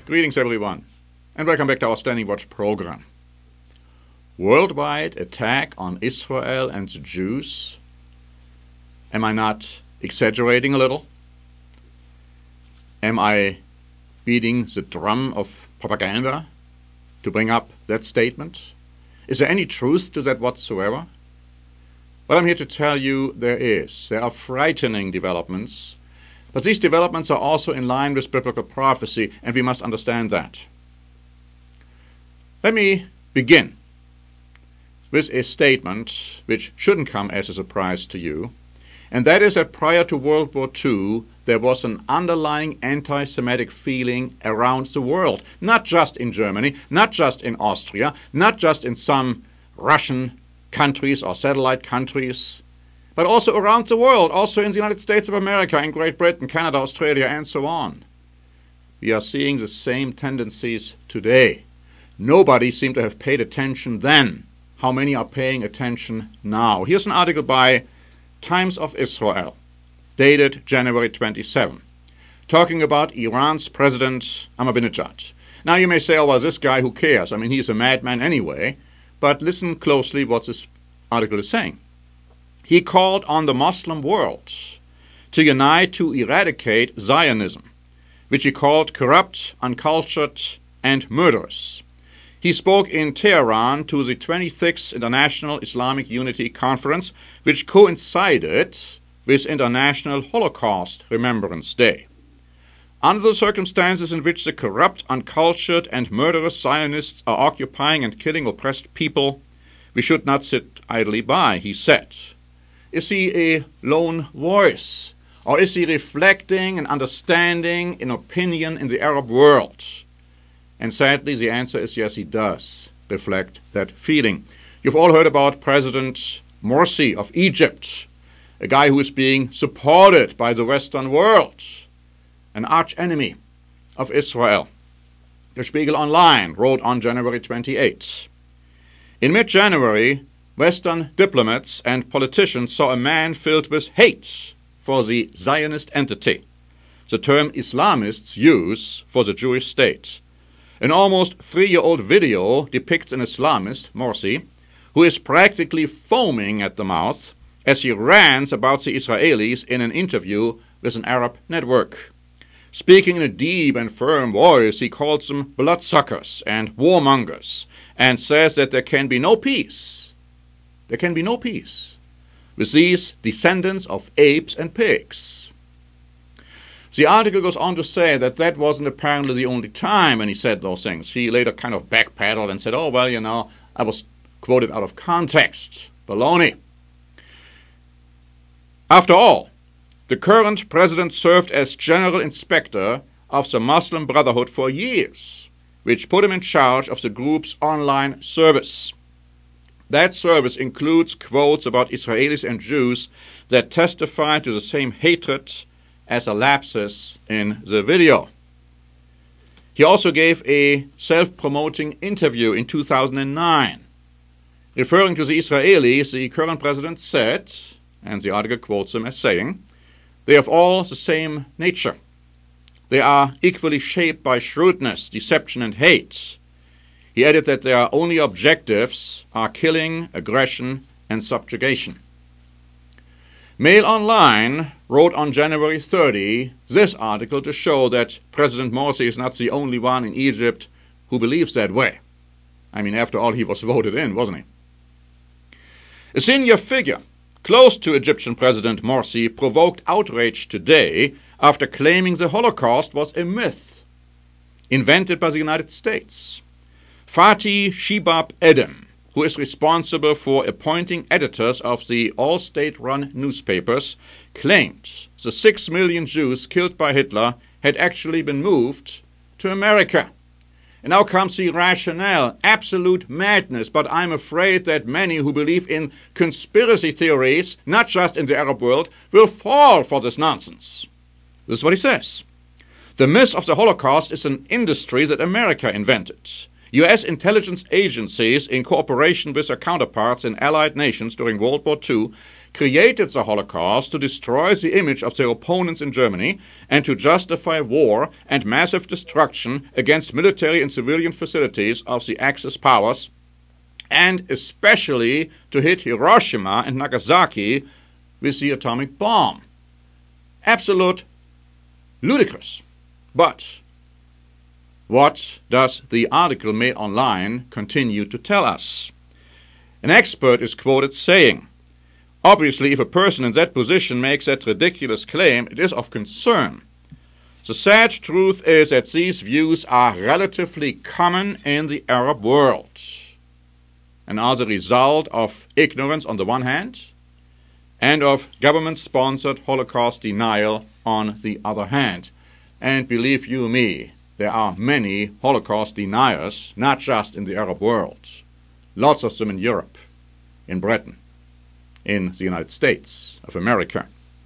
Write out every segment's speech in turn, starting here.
Greetings everyone, and welcome back to our Standing Watch program. Worldwide attack on Israel and the Jews? Am I not exaggerating a little? Am I beating the drum of propaganda to bring up that statement? Is there any truth to that whatsoever? Well, I'm here to tell you there is. There are frightening developments, but these developments are also in line with biblical prophecy, and we must understand that. Let me begin with a statement which shouldn't come as a surprise to you, and that is that prior to World War II, there was an underlying anti-Semitic feeling around the world, not just in Germany, not just in Austria, not just in some Russian countries or satellite countries, but also around the world, also in the United States of America, in Great Britain, Canada, Australia, and so on. We are seeing the same tendencies today. Nobody seemed to have paid attention then. How many are paying attention now? Here's an article by Times of Israel, dated January 27, talking about Iran's President Ahmadinejad. Now you may say, oh, well, this guy, who cares? I mean, he's a madman anyway. But listen closely what this article is saying. He called on the Muslim world to unite to eradicate Zionism, which he called corrupt, uncultured, and murderous. He spoke in Tehran to the 26th International Islamic Unity Conference, which coincided with International Holocaust Remembrance Day. Under the circumstances in which the corrupt, uncultured, and murderous Zionists are occupying and killing oppressed people, we should not sit idly by, he said. Is he a lone voice, or is he reflecting and understanding an opinion in the Arab world? And sadly, the answer is yes, he does reflect that feeling. You've all heard about President Morsi of Egypt, a guy who is being supported by the Western world, an arch-enemy of Israel. Der Spiegel Online wrote on January 28. In mid-January, Western diplomats and politicians saw a man filled with hate for the Zionist entity, the term Islamists use for the Jewish state. An almost 3-year-old video depicts an Islamist, Morsi, who is practically foaming at the mouth as he rants about the Israelis in an interview with an Arab network. Speaking in a deep and firm voice, he calls them bloodsuckers and warmongers, and says that there can be no peace. There can be no peace with these descendants of apes and pigs. The article goes on to say that that wasn't apparently the only time when he said those things. He later kind of backpedaled and said, oh, well, you know, I was quoted out of context. Baloney. After all, the current president served as general inspector of the Muslim Brotherhood for years, which put him in charge of the group's online service. That service includes quotes about Israelis and Jews that testify to the same hatred as a lapsus in the video. He also gave a self-promoting interview in 2009. Referring to the Israelis, the current president said, and the article quotes him as saying, they have all the same nature. They are equally shaped by shrewdness, deception, and hate. He added that their only objectives are killing, aggression, and subjugation. Mail Online wrote on January 30 this article to show that President Morsi is not the only one in Egypt who believes that way. I mean, after all, he was voted in, wasn't he? A senior figure close to Egyptian President Morsi provoked outrage today after claiming the Holocaust was a myth invented by the United States. Fatih Shibab Edem, who is responsible for appointing editors of the all-state-run newspapers, claimed the 6 million Jews killed by Hitler had actually been moved to America. And now comes the rationale, absolute madness, but I'm afraid that many who believe in conspiracy theories, not just in the Arab world, will fall for this nonsense. This is what he says. The myth of the Holocaust is an industry that America invented. U.S. intelligence agencies, in cooperation with their counterparts in Allied nations during World War II, created the Holocaust to destroy the image of their opponents in Germany and to justify war and massive destruction against military and civilian facilities of the Axis powers, and especially to hit Hiroshima and Nagasaki with the atomic bomb. Absolute ludicrous. But what does the article Mail Online continue to tell us? An expert is quoted saying, "Obviously, if a person in that position makes that ridiculous claim, it is of concern. The sad truth is that these views are relatively common in the Arab world and are the result of ignorance on the one hand and of government-sponsored Holocaust denial on the other hand." And believe you me, there are many Holocaust deniers, not just in the Arab world. Lots of them in Europe, in Britain, in the United States of America.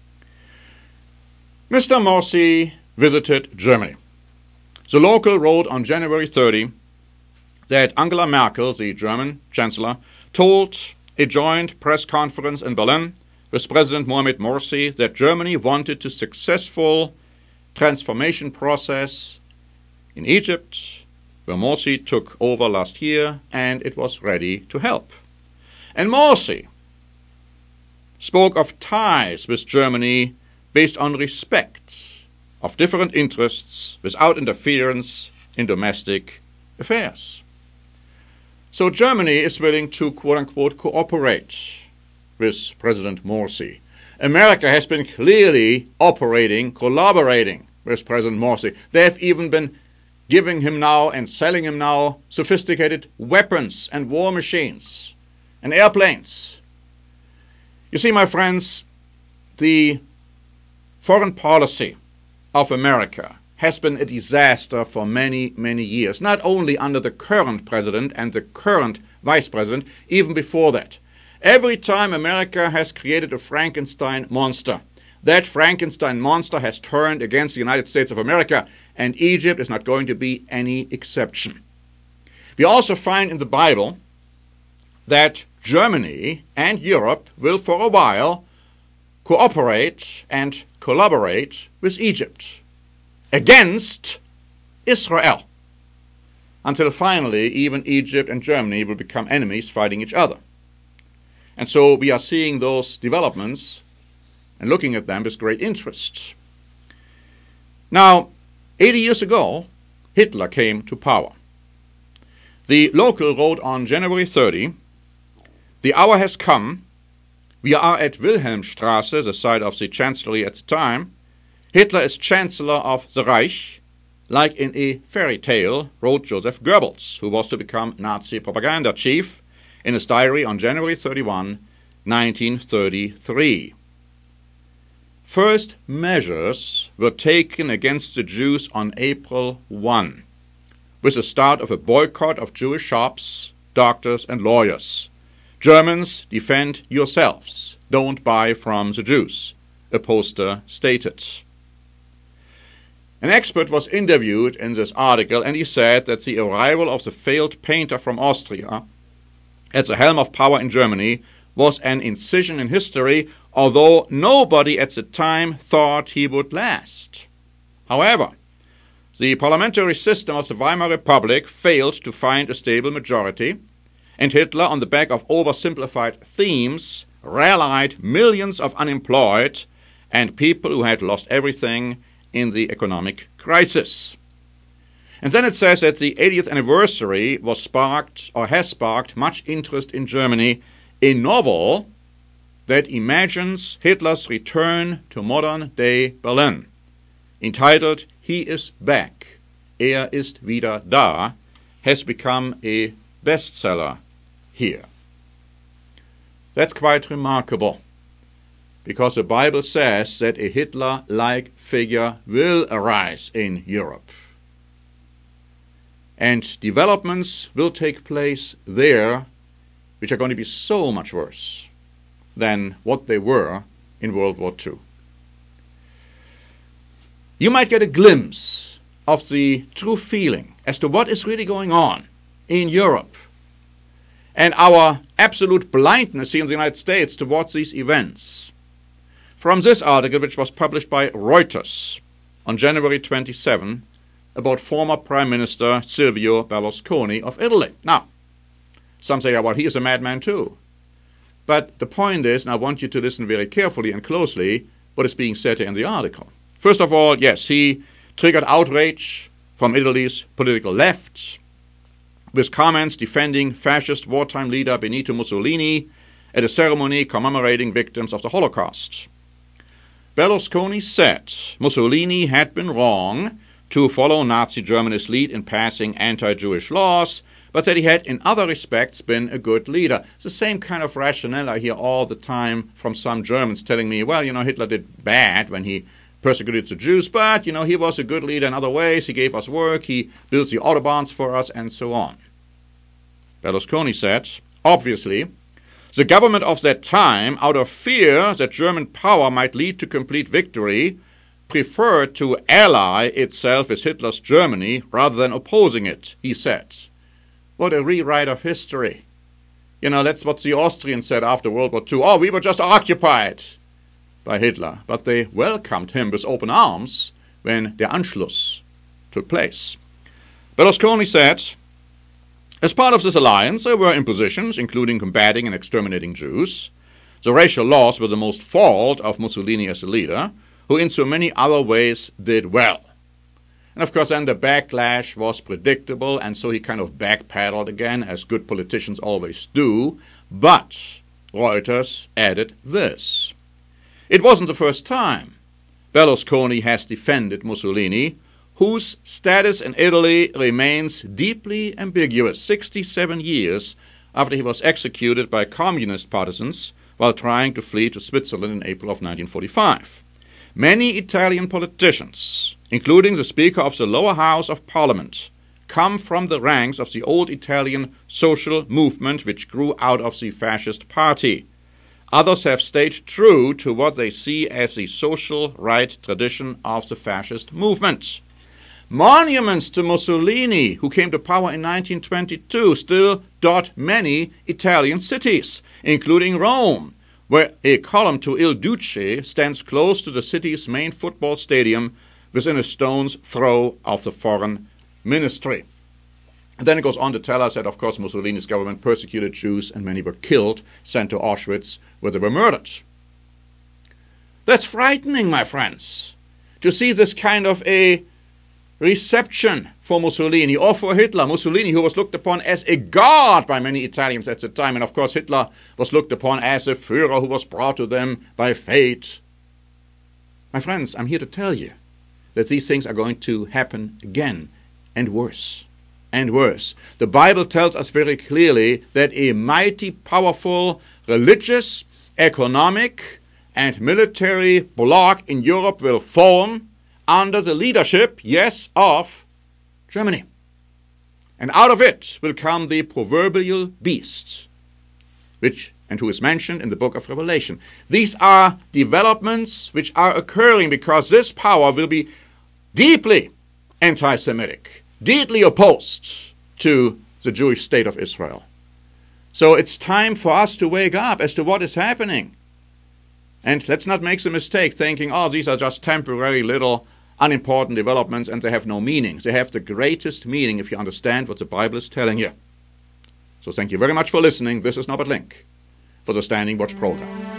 Mr. Morsi visited Germany. The local wrote on January 30 that Angela Merkel, the German Chancellor, told a joint press conference in Berlin with President Mohamed Morsi that Germany wanted to successful transformation process in Egypt, where Morsi took over last year, and it was ready to help. And Morsi spoke of ties with Germany based on respect of different interests without interference in domestic affairs. So Germany is willing to, quote-unquote, cooperate with President Morsi. America has been clearly collaborating with President Morsi. They have even been giving him now and selling him now sophisticated weapons and war machines and airplanes. You see, my friends, the foreign policy of America has been a disaster for many, many years, not only under the current president and the current vice president, even before that. Every time America has created a Frankenstein monster, that Frankenstein monster has turned against the United States of America, and Egypt is not going to be any exception. We also find in the Bible that Germany and Europe will for a while cooperate and collaborate with Egypt against Israel, until finally even Egypt and Germany will become enemies fighting each other. And so we are seeing those developments and looking at them with great interest. Now, 80 years ago, Hitler came to power. The local wrote on January 30, "The hour has come. We are at Wilhelmstrasse, the site of the chancellery at the time. Hitler is Chancellor of the Reich, like in a fairy tale," wrote Joseph Goebbels, who was to become Nazi propaganda chief, in his diary on January 31, 1933. First measures were taken against the Jews on April 1, with the start of a boycott of Jewish shops, doctors, and lawyers. "Germans, defend yourselves. Don't buy from the Jews," a poster stated. An expert was interviewed in this article, and he said that the arrival of the failed painter from Austria at the helm of power in Germany was an incision in history, although nobody at the time thought he would last. However, the parliamentary system of the Weimar Republic failed to find a stable majority, and Hitler, on the back of oversimplified themes, rallied millions of unemployed and people who had lost everything in the economic crisis. And then it says that the 80th anniversary was sparked, or has sparked, much interest in Germany, a novel that imagines Hitler's return to modern-day Berlin, entitled He is Back, Er ist wieder da, has become a bestseller here. That's quite remarkable, because the Bible says that a Hitler-like figure will arise in Europe. And developments will take place there which are going to be so much worse than what they were in World War II. You might get a glimpse of the true feeling as to what is really going on in Europe, and our absolute blindness here in the United States towards these events. From this article, which was published by Reuters on January 27, about former Prime Minister Silvio Berlusconi of Italy. Now, some say, well, he is a madman too. But the point is, and I want you to listen very carefully and closely, what is being said here in the article. First of all, yes, he triggered outrage from Italy's political left with comments defending fascist wartime leader Benito Mussolini at a ceremony commemorating victims of the Holocaust. Berlusconi said Mussolini had been wrong to follow Nazi Germany's lead in passing anti-Jewish laws, but that he had in other respects been a good leader. It's the same kind of rationale I hear all the time from some Germans telling me, well, Hitler did bad when he persecuted the Jews, but, he was a good leader in other ways. He gave us work, he built the autobahns for us, and so on. Berlusconi said, obviously, the government of that time, out of fear that German power might lead to complete victory, preferred to ally itself with Hitler's Germany rather than opposing it, he said. What a rewrite of history. That's what the Austrians said after World War II. Oh, we were just occupied by Hitler, but they welcomed him with open arms when der Anschluss took place. Berlusconi said, as part of this alliance, there were impositions, including combating and exterminating Jews. The racial laws were the most fault of Mussolini as a leader, who in so many other ways did well. And of course then the backlash was predictable, and so he kind of backpedaled again, as good politicians always do. But Reuters added this. It wasn't the first time Berlusconi has defended Mussolini, whose status in Italy remains deeply ambiguous 67 years after he was executed by communist partisans while trying to flee to Switzerland in April of 1945. Many Italian politicians, including the Speaker of the lower house of Parliament, come from the ranks of the old Italian social movement which grew out of the fascist party. Others have stayed true to what they see as the social right tradition of the fascist movement. Monuments to Mussolini, who came to power in 1922, still dot many Italian cities, including Rome, where a column to Il Duce stands close to the city's main football stadium within a stone's throw of the foreign ministry. And then it goes on to tell us that, of course, Mussolini's government persecuted Jews and many were killed, sent to Auschwitz, where they were murdered. That's frightening, my friends, to see this kind of a reception for Mussolini or for Hitler. Mussolini, who was looked upon as a god by many Italians at the time, and of course Hitler was looked upon as a Führer who was brought to them by fate. My friends, I'm here to tell you that these things are going to happen again, and worse, and worse. The Bible tells us very clearly that a mighty, powerful, religious, economic, and military bloc in Europe will form under the leadership, yes, of Germany. And out of it will come the proverbial beast, who is mentioned in the book of Revelation. These are developments which are occurring because this power will be deeply anti-Semitic, deeply opposed to the Jewish state of Israel. So it's time for us to wake up as to what is happening. And let's not make the mistake thinking, oh, these are just temporary little unimportant developments and they have no meaning. They have the greatest meaning if you understand what the Bible is telling you. So thank you very much for listening. This is Norbert Link for the Standing Watch program.